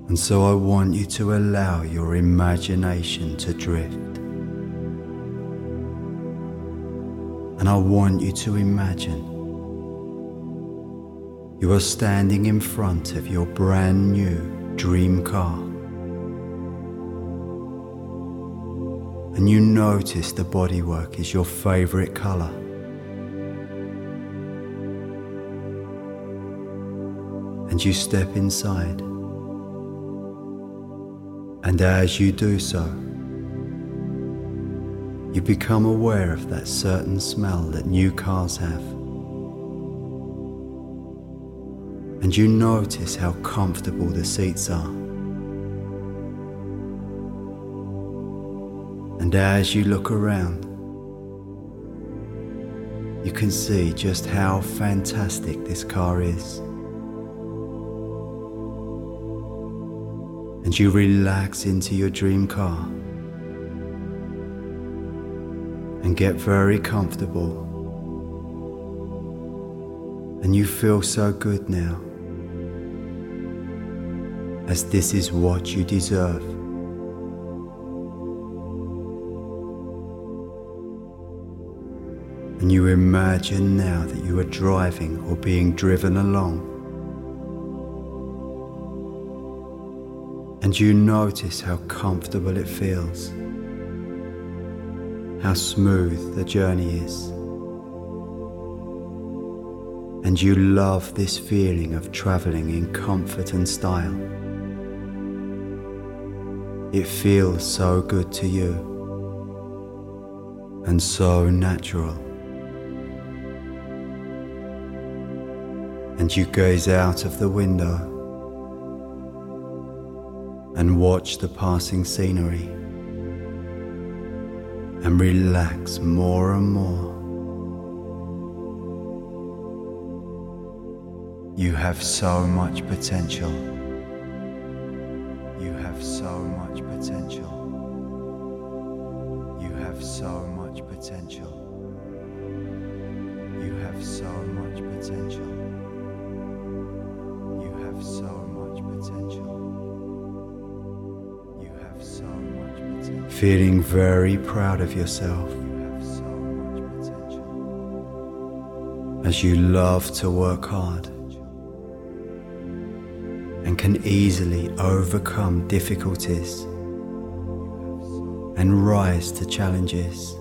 And so I want you to allow your imagination to drift. And I want you to imagine you are standing in front of your brand new dream car. And you notice the bodywork is your favorite color. And you step inside. And as you do so, you become aware of that certain smell that new cars have. And you notice how comfortable the seats are. And as you look around, you can see just how fantastic this car is. And you relax into your dream car and get very comfortable. And you feel so good now, as this is what you deserve. And you imagine now that you are driving or being driven along. And you notice how comfortable it feels, how smooth the journey is. And you love this feeling of traveling in comfort and style. It feels so good to you and so natural. And you gaze out of the window and watch the passing scenery and relax more and more. You have so much potential. You have so much potential. You have so much potential. You have so much potential. You have so much potential. You have so much potential. Feeling very proud of yourself. You have so much potential. As you love to work hard and can easily overcome difficulties and rise to challenges.